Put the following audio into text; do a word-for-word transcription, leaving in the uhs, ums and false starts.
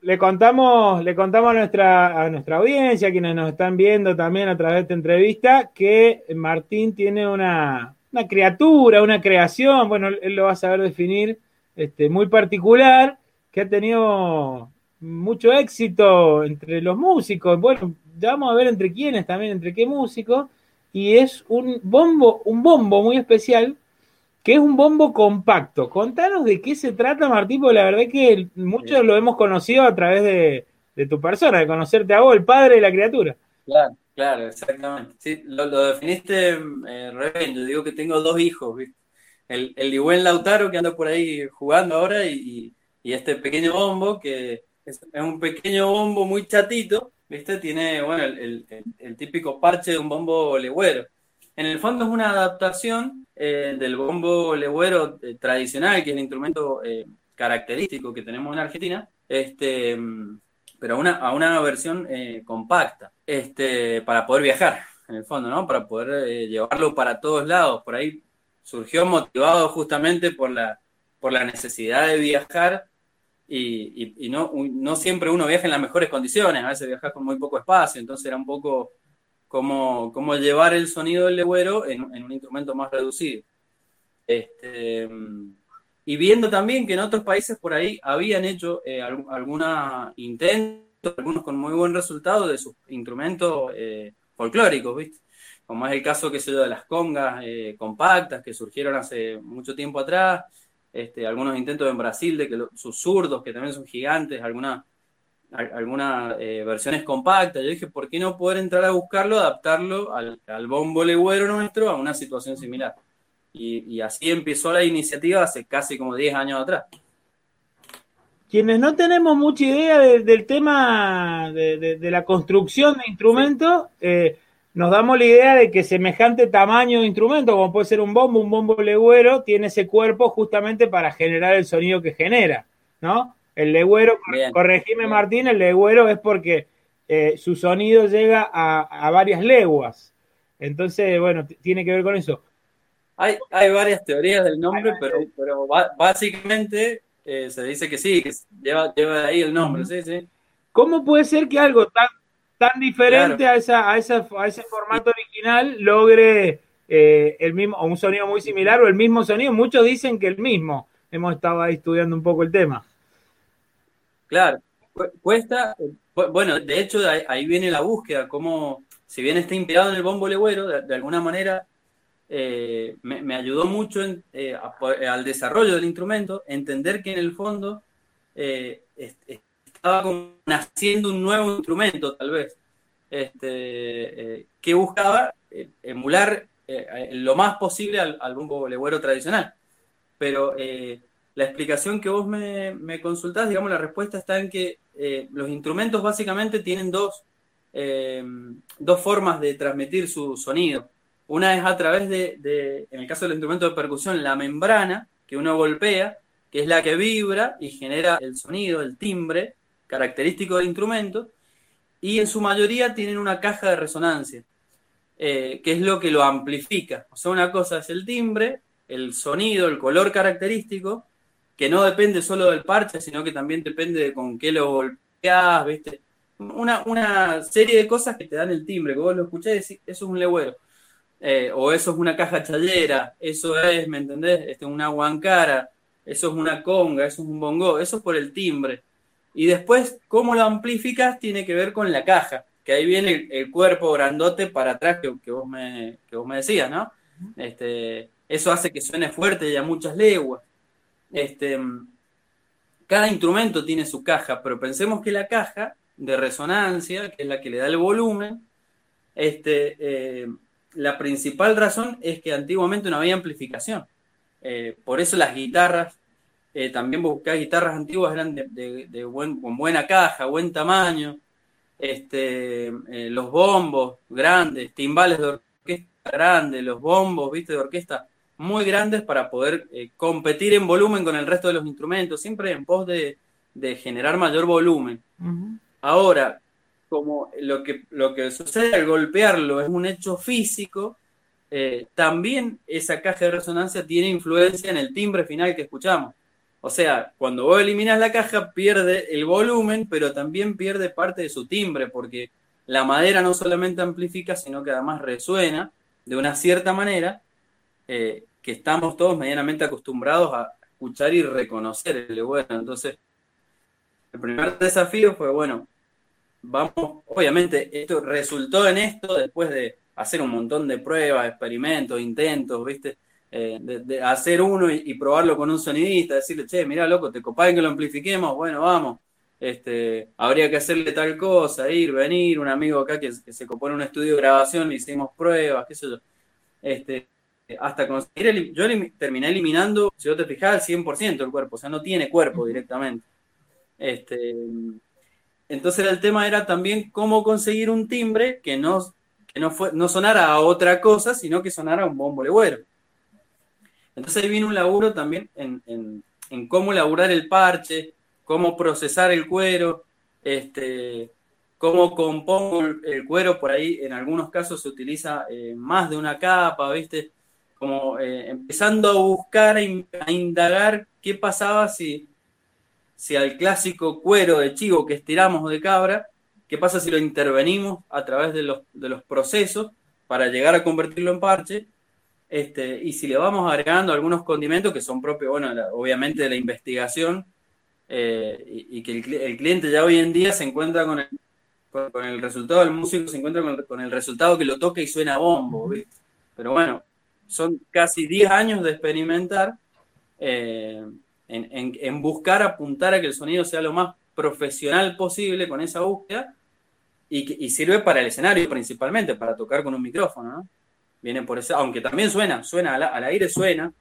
Le contamos, le contamos a nuestra, a nuestra audiencia, quienes nos están viendo también a través de esta entrevista, que Martín tiene una, una criatura, una creación, bueno, él lo va a saber definir, este, muy particular, que ha tenido mucho éxito entre los músicos, bueno, ya vamos a ver entre quiénes también, entre qué músicos, y es un bombo, un bombo muy especial que es un bombo compacto. Contanos de qué se trata, Martín, porque la verdad es que muchos lo hemos conocido a través de, de tu persona, de conocerte a vos, el padre de la criatura. Claro, claro, exactamente. Sí, lo, lo definiste eh, re bien. Yo digo que tengo dos hijos, ¿viste? El, el Ligüen Lautaro que anda por ahí jugando ahora y, y este pequeño bombo que es, es un pequeño bombo muy chatito, ¿viste? Tiene, bueno, el, el- el- el típico parche de un bombo legüero. En el fondo es una adaptación eh, del bombo legüero eh, tradicional, que es el instrumento eh, característico que tenemos en Argentina. Este, mm, pero a una, a una versión eh, compacta, este, para poder viajar, en el fondo, ¿no? Para poder eh, llevarlo para todos lados. Por ahí surgió motivado justamente por la, por la necesidad de viajar y, y, y no, no siempre uno viaja en las mejores condiciones, a veces viajas con muy poco espacio, entonces era un poco como, como llevar el sonido del legüero en, en un instrumento más reducido. Este, y viendo también que en otros países por ahí habían hecho eh, alguna intento, algunos con muy buen resultado de sus instrumentos eh, folclóricos, ¿viste? Como es el caso, qué sé yo, de las congas eh, compactas que surgieron hace mucho tiempo atrás, este, algunos intentos en Brasil de que lo, sus zurdos, que también son gigantes, algunas alguna, eh, versiones compactas. Yo dije, ¿por qué no poder entrar a buscarlo, adaptarlo al, al bombo legüero nuestro a una situación similar? Y, y así empezó la iniciativa hace casi como diez años atrás. Quienes no tenemos mucha idea de, del tema de, de, de, la construcción de Sí, instrumentos, eh, nos damos la idea de que semejante tamaño de instrumento, como puede ser un bombo, un bombo legüero, tiene ese cuerpo justamente para generar el sonido que genera, ¿no? El legüero, bien, corregime bien. Martín, el legüero es porque eh, su sonido llega a, a varias leguas. Entonces, bueno, tiene que ver con eso. Hay, hay varias teorías del nombre, pero, pero ba- básicamente eh, se dice que sí, que lleva, lleva ahí el nombre, sí, sí, ¿Cómo puede ser que algo tan, tan claro. diferente a, esa, a, esa, a ese Y, formato original logre eh, el mismo, o un sonido muy similar o el mismo sonido? Muchos dicen que el mismo. Hemos estado ahí estudiando un poco el tema. claro, cu- cuesta, eh, bu- bueno, de hecho ahí, ahí viene la búsqueda, como si bien está inspirado en el bombo legüero, de, de alguna manera eh, me, me ayudó mucho en, eh, a- al desarrollo del instrumento, entender que en el fondo eh, est- estaba como naciendo un nuevo instrumento, tal vez, este, eh, que buscaba eh, emular eh, lo más posible al, al bombo legüero tradicional. Pero eh, la explicación que vos me, me consultás, digamos, la respuesta está en que eh, los instrumentos básicamente tienen dos, eh, dos formas de transmitir su sonido. Una es a través de, de, en el caso del instrumento de percusión, la membrana que uno golpea, que es la que vibra y genera el sonido, el timbre característico del instrumento, y en su mayoría tienen una caja de resonancia eh, que es lo que lo amplifica. O sea, una cosa es el timbre, el sonido, el color característico, que no depende solo del parche, sino que también depende de con qué lo golpeás, ¿viste? Una, una serie de cosas que te dan el timbre, que vos lo escuchás y decís, eso es un legüero. Eh, o eso es una caja chayera, eso es, ¿me entendés? Este, una guancara, eso es una conga, eso es un bongo, eso es por el timbre. Y después, cómo lo amplificas tiene que ver con la caja, que ahí viene el, el cuerpo grandote para atrás que, que, vos me, que vos me decías, ¿no? Este, eso hace que suene fuerte y a muchas leguas. Este, cada instrumento tiene su caja, pero pensemos que la caja de resonancia, que es la que le da el volumen, este, eh, la principal razón es que antiguamente no había amplificación. Eh, por eso las guitarras, eh, también buscás guitarras antiguas, eran de, de, de buen, con buena caja, buen tamaño. Este, eh, los bombos grandes, timbales de orquesta grandes, los bombos, viste, de orquesta muy grandes para poder eh, competir en volumen con el resto de los instrumentos, siempre en pos de, de generar mayor volumen. Uh -huh. Ahora, como lo que, lo que sucede al golpearlo es un hecho físico, eh, también esa caja de resonancia tiene influencia en el timbre final que escuchamos. O sea, cuando vos eliminas la caja, pierde el volumen, pero también pierde parte de su timbre, porque la madera no solamente amplifica, sino que además resuena de una cierta manera, eh, que estamos todos medianamente acostumbrados a escuchar y reconocer el bueno. Entonces, el primer desafío fue, bueno, vamos, obviamente, esto resultó en esto después de hacer un montón de pruebas, experimentos, intentos, ¿viste? Eh, de, de hacer uno y, y probarlo con un sonidista, decirle, che, mirá, loco, te copás en que lo amplifiquemos, bueno, vamos. Este, habría que hacerle tal cosa, ir, venir, un amigo acá que, que se copó en un estudio de grabación, le hicimos pruebas, qué sé yo. Este, hasta conseguir, el, yo elim, terminé eliminando, si vos te fijás, al cien por ciento del cuerpo, o sea, no tiene cuerpo directamente. Este, entonces el tema era también cómo conseguir un timbre que no, que no, fue, no sonara a otra cosa, sino que sonara a un bombo legüero. Entonces ahí vino un laburo también en, en, en cómo elaborar el parche, cómo procesar el cuero, este, cómo compongo el cuero. Por ahí en algunos casos se utiliza eh, más de una capa, ¿viste? Como eh, empezando a buscar, a, in, a indagar qué pasaba si, si al clásico cuero de chivo que estiramos de cabra, qué pasa si lo intervenimos a través de los, de los procesos para llegar a convertirlo en parche. Este, y si le vamos agregando algunos condimentos que son propios, bueno, la, obviamente de la investigación, eh, y, y que el, el cliente ya hoy en día se encuentra con el, con, con el resultado del músico, se encuentra con el, con el resultado que lo toca y suena a bombo, ¿viste? Pero bueno, son casi diez años de experimentar, eh, en, en, en buscar apuntar a que el sonido sea lo más profesional posible con esa búsqueda, y, que, y sirve para el escenario principalmente, para tocar con un micrófono, ¿no? Viene por eso, aunque también suena, suena al, al aire suena,